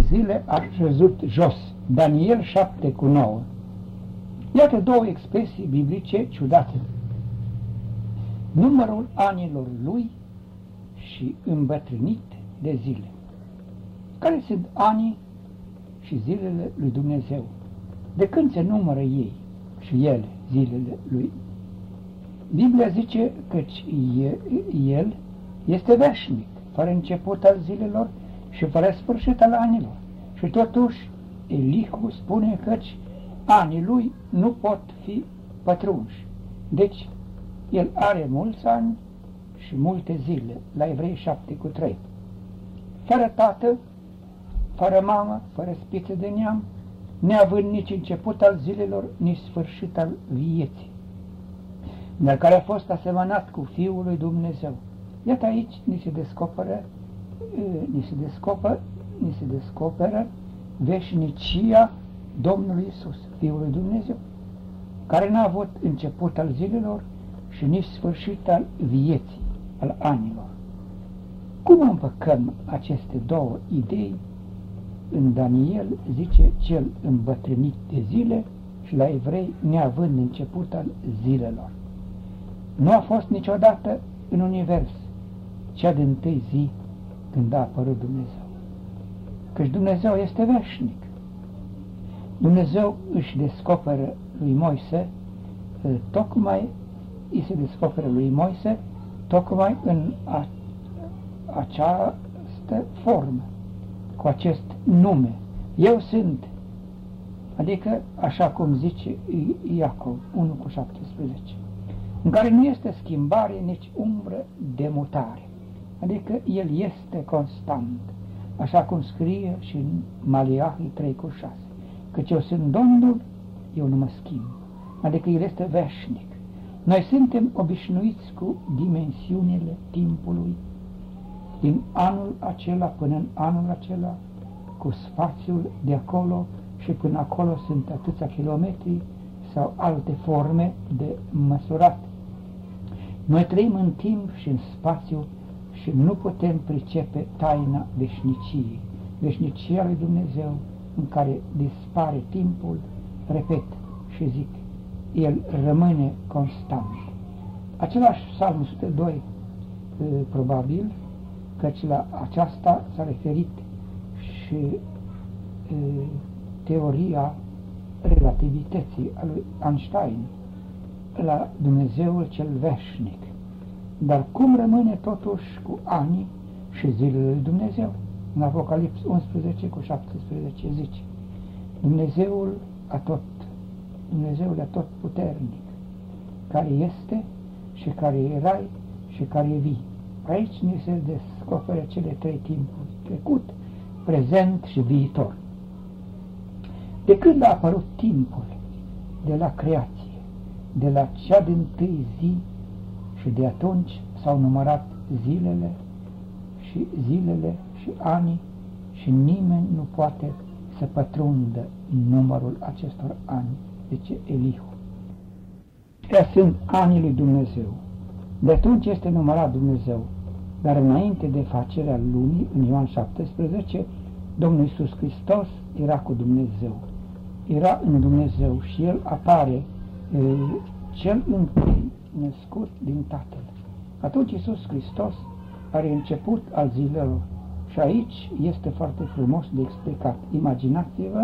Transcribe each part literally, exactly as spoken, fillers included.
zile a căzut jos. Daniel șapte cu nouă. Iată două expresii biblice ciudate. Numărul anilor lui și îmbătrânit de zile. Care sunt anii și zilele lui Dumnezeu? De când se numără ei și ele, zilele lui? Biblia zice că el este veșnic, fără început al zilelor și fără sfârșit al anilor. Și totuși Elihu spune căci anii lui nu pot fi pătrunși. Deci el are mulți ani și multe zile, la Evrei șapte cu trei. Fără tată, fără mamă, fără spiță de neam, neavând nici început al zilelor, nici sfârșit al vieții, dar care a fost asemănat cu Fiul lui Dumnezeu. Iată aici ni se descoperă, ni se descoperă, ni se descoperă veșnicia Domnului Iisus, Fiul lui Dumnezeu, care n-a avut început al zilelor și nici sfârșit al vieții, al anilor. Cum împăcăm aceste două idei? În Daniel zice cel îmbătrânit de zile și la Evrei neavând început al zilelor. Nu a fost niciodată în univers cea din-tâi zi când a apărut Dumnezeu. Căci Dumnezeu este veșnic. Dumnezeu își descoperă lui Moise, tocmai îi se descoperă lui Moise, tocmai în a, această formă, cu acest nume. Eu sunt, adică așa cum zice Iacov unu cu șaptesprezece, în care nu este schimbare, nici umbră de mutare, adică el este constant, așa cum scrie și în Maleahi trei cu șase, căci eu sunt Domnul, eu nu mă schimb, adică el este veșnic. Noi suntem obișnuiți cu dimensiunile timpului, din anul acela până în anul acela, cu spațiul de acolo și până acolo sunt atâția kilometri sau alte forme de măsurat. Noi trăim în timp și în spațiu și nu putem pricepe taina veșniciei, veșnicia lui Dumnezeu, în care dispare timpul, repet și zic, el rămâne constant. Același Psalm o sută doi, probabil, căci la aceasta s-a referit și e, teoria relativității a lui Einstein, la Dumnezeul cel veșnic. Dar cum rămâne totuși cu anii și zilele lui Dumnezeu? În Apocalips unsprezece cu șaptesprezece zice, Dumnezeul atot, Dumnezeul atot puternic, care este și care erai și care e vii. Aici ni se descoperă cele trei timpuri, trecut, prezent și viitor. De când a apărut timpul? De la creație, de la cea dintâi zi, și de atunci s-au numărat zilele și zilele și anii și nimeni nu poate să pătrundă numărul acestor ani, zice Elihu. Aceștia sunt anii lui Dumnezeu. De atunci este numărat Dumnezeu. Dar înainte de facerea lumii, în Ioan șaptesprezece, Domnul Iisus Hristos era cu Dumnezeu. Era în Dumnezeu și El apare e, cel întâi născut din Tatăl. Atunci Iisus Hristos are început al zilelor. Și aici este foarte frumos de explicat. Imaginați-vă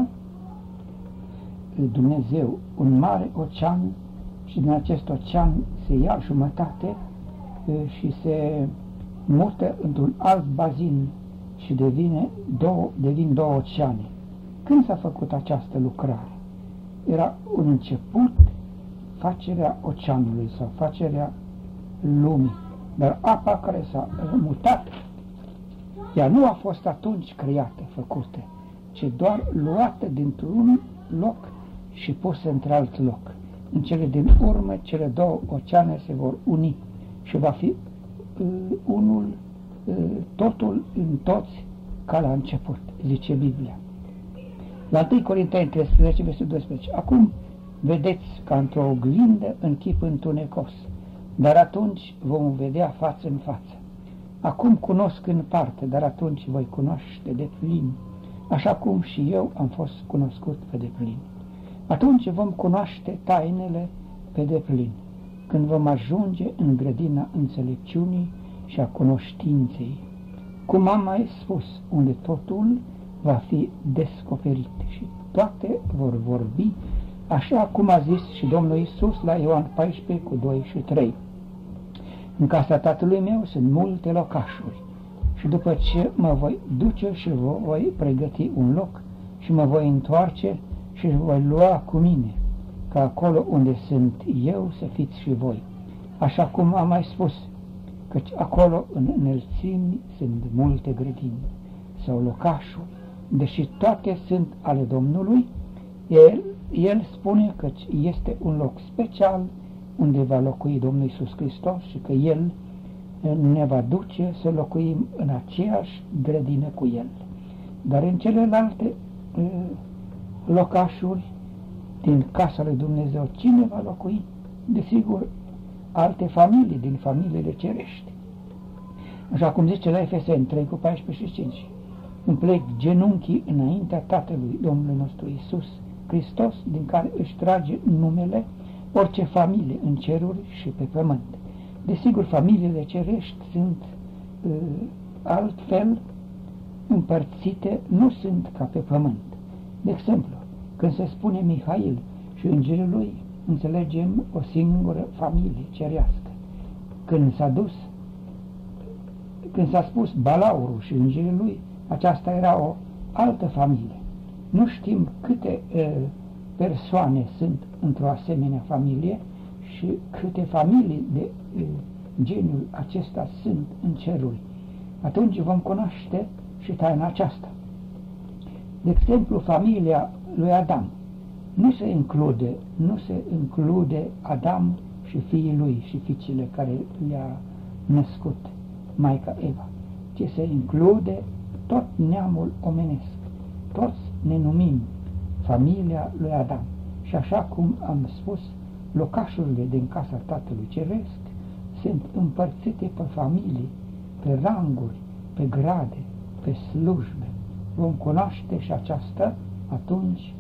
Dumnezeu, un mare ocean, și din acest ocean se ia jumătate e, și se mută într-un alt bazin și devine două, devin două oceane. Când s-a făcut această lucrare? Era un început, facerea oceanului sau facerea lumii, dar apa care s-a mutat, ea nu a fost atunci creată, făcută, ci doar luată dintr-un loc și pusă într-alt loc. În cele din urmă, cele două oceane se vor uni și va fi uh, unul, uh, totul în toți ca la început, zice Biblia. La întâi Corinteni treisprezece, versetul doisprezece. Acum vedeți ca într-o oglindă în chip întunecos, dar atunci vom vedea față în față. Acum cunosc în parte, dar atunci voi cunoaște de plin. așa cum și eu am fost cunoscut pe deplin. Atunci vom cunoaște tainele pe deplin, când vom ajunge în grădina înțelepciunii și a cunoștinței. Cum am mai spus, unde totul va fi descoperit și toate vor vorbi, așa cum a zis și Domnul Iisus la Ioan paisprezece cu doi și trei. În casa Tatălui meu sunt multe locașuri și după ce mă voi duce și vă voi pregăti un loc și mă voi întoarce și voi lua cu mine, ca acolo unde sunt eu să fiți și voi. Așa cum am mai spus, căci acolo în înălțimi sunt multe grădini sau locașuri, deși toate sunt ale Domnului, el, el spune că este un loc special unde va locui Domnul Iisus Hristos și că El ne va duce să locuim în aceeași grădină cu El. Dar în celelalte locașuri din casa lui Dumnezeu, cine va locui? Desigur, alte familii din familiile cerești. Așa cum zice la Efeseni trei cu paisprezece și cinci. Îmi plec genunchii înaintea Tatălui Domnului nostru Iisus Hristos, din care își trage numele orice familie în ceruri și pe pământ. Desigur, familiile cerești sunt uh, altfel împărțite, nu sunt ca pe pământ. De exemplu, când se spune Mihail și îngerul lui, înțelegem o singură familie cerească. Când s-a dus, când s-a spus Balaurul și îngerul lui, aceasta era o altă familie. Nu știm câte uh, persoane sunt într-o asemenea familie și câte familii de uh, genul acesta sunt în ceruri. Atunci vom cunoaște și taina aceasta. De exemplu, familia lui Adam. Nu se include, nu se include Adam și fiii lui și fiicele care le-a născut Maica Eva, ci se include tot neamul omenesc. Toți ne numim familia lui Adam. Și așa cum am spus, locașurile din casa Tatălui Ceresc sunt împărțite pe familii, pe ranguri, pe grade, pe slujbe. Vom cunoaște și aceasta atunci.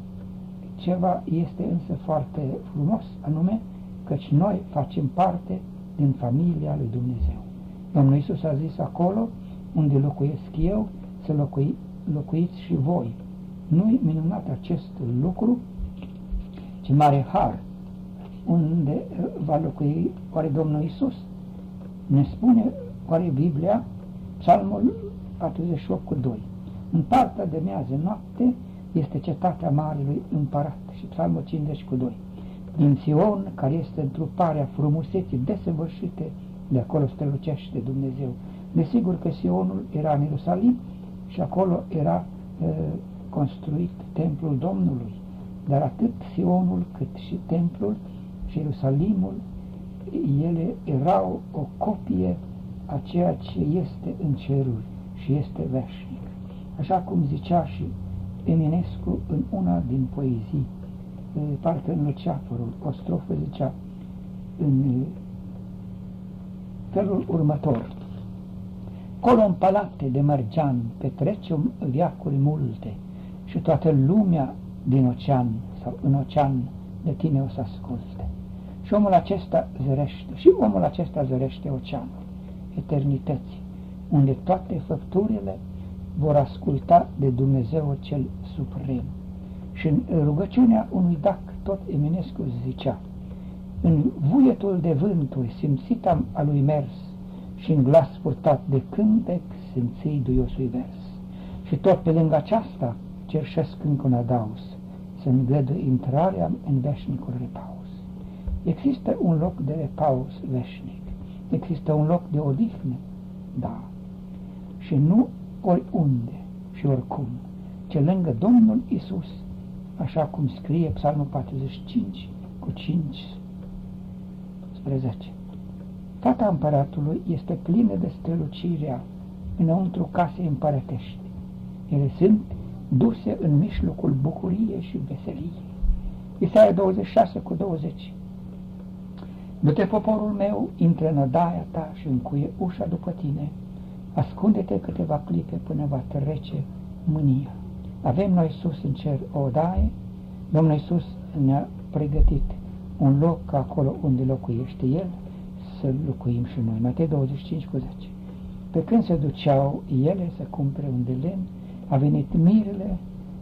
Ceva este însă foarte frumos, anume căci noi facem parte din familia lui Dumnezeu. Domnul Iisus a zis acolo unde locuiesc eu, să locui, locuiți și voi. Nu-i minunat acest lucru? Ce mare har! Unde va locui oare Domnul Iisus? Ne spune oare Biblia, Psalmul patruzeci și opt cu doi. În partea de miază noapte este cetatea Marelui Împărat și Psalmul cincizeci cu doi. Din Sion, care este întruparea frumuseții desăvârșite, de acolo strălucește Dumnezeu. Desigur că Sionul era în Ierusalim și acolo era uh, construit templul Domnului, dar atât Sionul cât și templul și Ierusalimul, ele erau o copie a ceea ce este în ceruri și este veșnic. Așa cum zicea și Eminescu în una din poezii, parcă în Luceafărul, o strofă zicea în felul următor: Colo în palate de mărgean petrecem viacuri multe și toată lumea din ocean sau în ocean de tine o să asculte. Și omul acesta zărește, și omul acesta zărește oceanul eternității, unde toate făpturile vor asculta de Dumnezeu cel suprem. Și în rugăciunea unui dac, tot Eminescu zicea: în vuietul de vânturi simțit am a lui mers și în glas purtat de cântec simți duiosul vers. Și tot pe lângă aceasta cerșesc încă un adaus, să îngădui intrarea în veșnicul repaus. Există un loc de repaus veșnic, există un loc de odihnă, da, și nu oriunde și oricum, ci lângă Domnul Iisus, așa cum scrie Psalmul patruzeci și cinci cu cinci spre zece. Fata împăratului este plină de strălucirea înăuntru casei împărătești. Ele sunt duse în mijlocul bucuriei și veseliei. Isaia douăzeci și șase cu douăzeci. Du-te, poporul meu, intră în odaia ta și încuie ușa după tine. Ascunde-te câteva clipe până va trece mânia. Avem noi sus în cer o odaie, Domnul Iisus ne-a pregătit un loc acolo unde locuiește El, să locuim și noi. Matei douăzeci și cinci cu zece. Pe când se duceau ele să cumpere un de lemn, a venit mirele,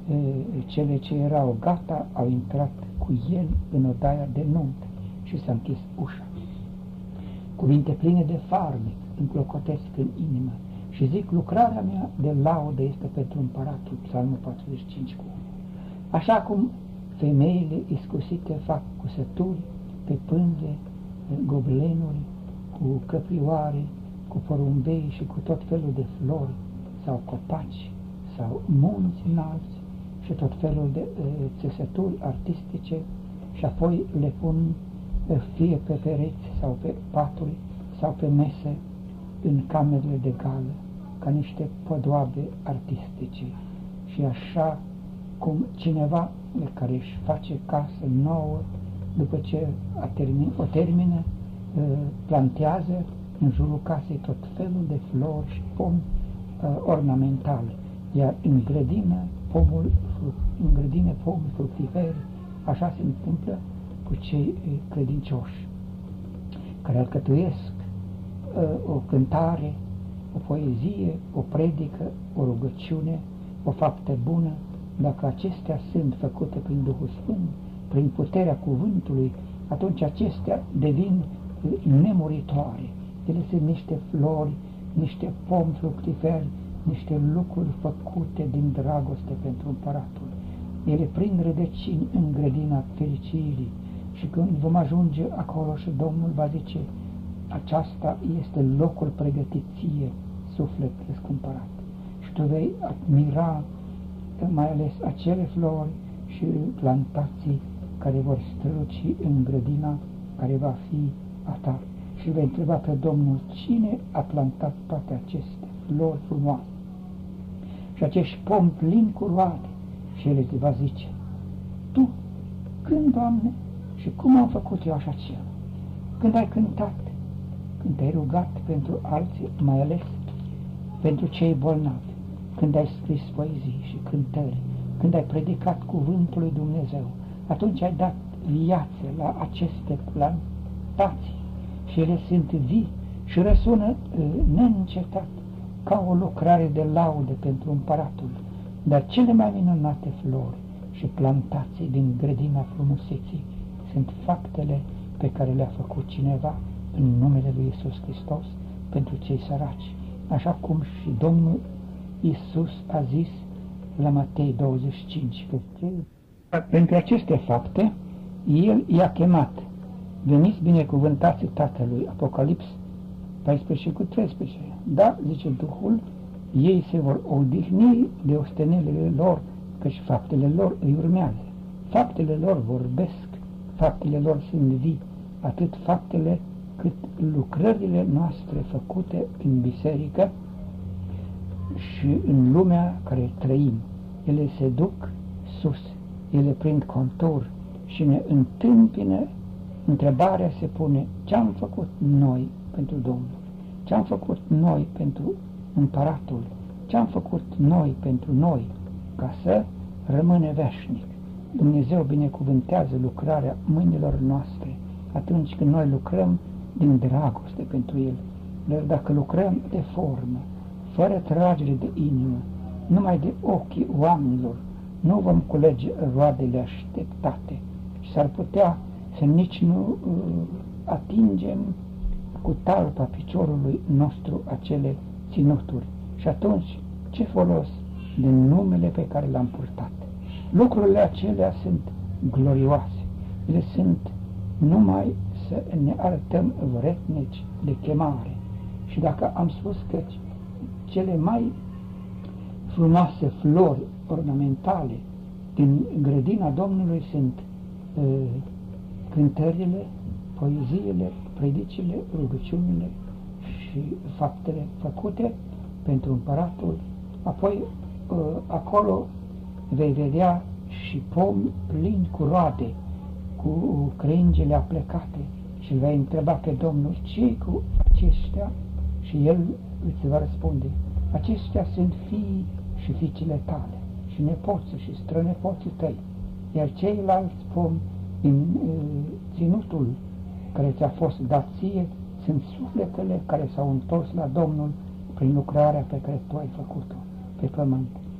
cele ce erau gata au intrat cu el în odaia de nuntă și s-a închis ușa. Cuvinte pline de farmec înclocotesc în inimă și zic, lucrarea mea de laudă este pentru împăratul, Psalmul patruzeci și cinci cu unu. Așa cum femeile iscusite fac cusături pe pânze, goblenuri, cu căprioare, cu porumbei și cu tot felul de flori sau copaci sau munți înalți și tot felul de uh, țesături artistice și apoi le pun uh, fie pe pereți sau pe paturi sau pe mese în camerele de gală ca niște podoabe artistice. Și așa cum cineva care își face casă nouă, după ce a termin, o termină, uh, plantează în jurul casei tot felul de flori și pomi uh, ornamentale, iar în grădină, pomul, în grădină pomul fructiferi, așa se întâmplă cu cei uh, credincioși, care alcătuiesc uh, o cântare, o poezie, o predică, o rugăciune, o faptă bună. Dacă acestea sunt făcute prin Duhul Sfânt, prin puterea cuvântului, atunci acestea devin nemuritoare. Ele sunt niște flori, niște pomi fructiferi, niște lucruri făcute din dragoste pentru împăratul. Ele prind rădăcini în grădina fericirii și când vom ajunge acolo și Domnul va zice, aceasta este locul pregătit ție, suflet răscumpărat. Și tu vei admira mai ales acele flori și plantații care vor străluci în grădina care va fi a ta. Și vei întreba pe Domnul cine a plantat toate aceste flori frumoase și acești pomi plini cu roade. Și El te va zice, tu, când, Doamne, și cum am făcut eu așa ceva? Când ai cântat, când te-ai rugat pentru alții, mai ales pentru cei bolnavi, când ai scris poezii și cântări, când ai predicat cuvântul lui Dumnezeu, atunci ai dat viață la aceste plantații și ele sunt vii și răsună neîncetat ca o lucrare de laudă pentru împăratul. Dar cele mai minunate flori și plantații din grădina frumuseții sunt faptele pe care le-a făcut cineva în numele lui Iisus Hristos pentru cei săraci, așa cum și Domnul Iisus a zis la Matei douăzeci și cinci. Pentru aceste fapte, El i-a chemat. Veniți binecuvântați Tatălui, Apocalips paisprezece cu treisprezece. Da, zice Duhul, ei se vor odihni de ostenelele lor, căci faptele lor îi urmează. Faptele lor vorbesc, faptele lor sunt vii, atât faptele cât lucrările noastre făcute în biserică și în lumea care trăim. Ele se duc sus, ele prind contur și ne întâmpină. Întrebarea se pune, ce-am făcut noi pentru Domnul? Ce-am făcut noi pentru împăratul? Ce-am făcut noi pentru noi ca să rămâne veșnic? Dumnezeu binecuvântează lucrarea mâinilor noastre atunci când noi lucrăm din dragoste pentru El. Dar dacă lucrăm de formă, fără tragere de inimă, numai de ochii oamenilor, nu vom culege roadele așteptate și s-ar putea să nici nu uh, atingem cu talpa piciorului nostru acele ținuturi. Și atunci, ce folos din numele pe care l-am purtat? Lucrurile acelea sunt glorioase. Ele sunt numai să ne arătăm vretnici de chemare. Și dacă am spus că cele mai frumoase flori ornamentale din grădina Domnului sunt uh, cântările, poeziile, predicile, rugăciunile și faptele făcute pentru împăratul, apoi uh, acolo vei vedea și pomi plini cu roade, cu crengile aplecate și îl vei întreba pe Domnul, ce cu aceștia? Și El îți va răspunde, aceștia sunt fii și și fiicele tale, și nepoții și strănepoții tăi, iar ceilalți pomi din uh, ținutul care ți-a fost dat ție sunt sufletele care s-au întors la Domnul prin lucrarea pe care tu ai făcut-o pe pământ.